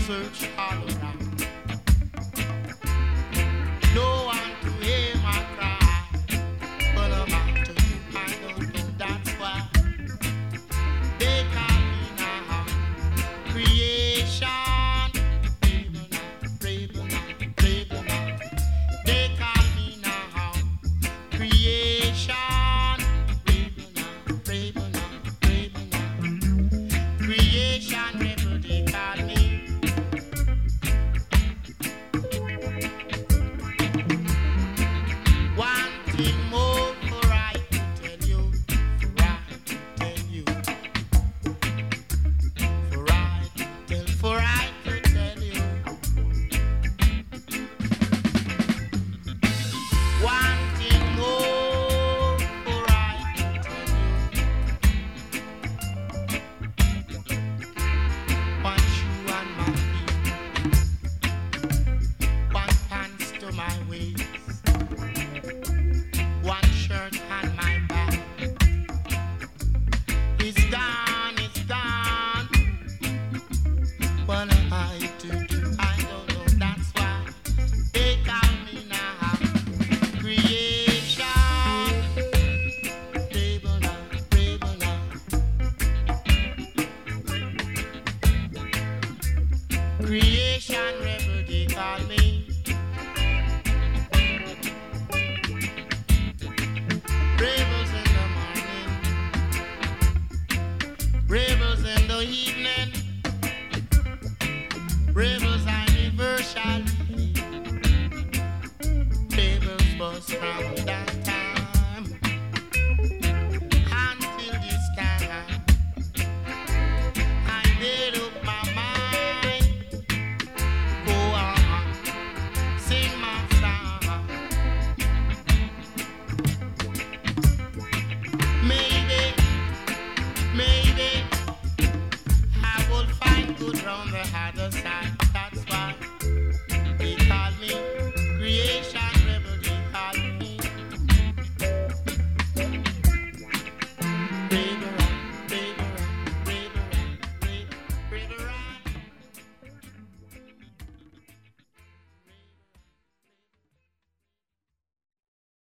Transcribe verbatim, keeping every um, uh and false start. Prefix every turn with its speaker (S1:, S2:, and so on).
S1: search all around. No one to hear my cry, but about to you, I don't know, that's why they call me now creation. Brave enough, brave enough, brave enough. They call me now creation. Brave enough, brave enough, brave enough. Creation rebel, they call me. Creation rebel, they call me. Rebels in the morning, rebels in the evening, rebels anniversary, rebels bust from that time until this time. I made up my mind. Go on, sing my song. Maybe, maybe I will find good round the other side.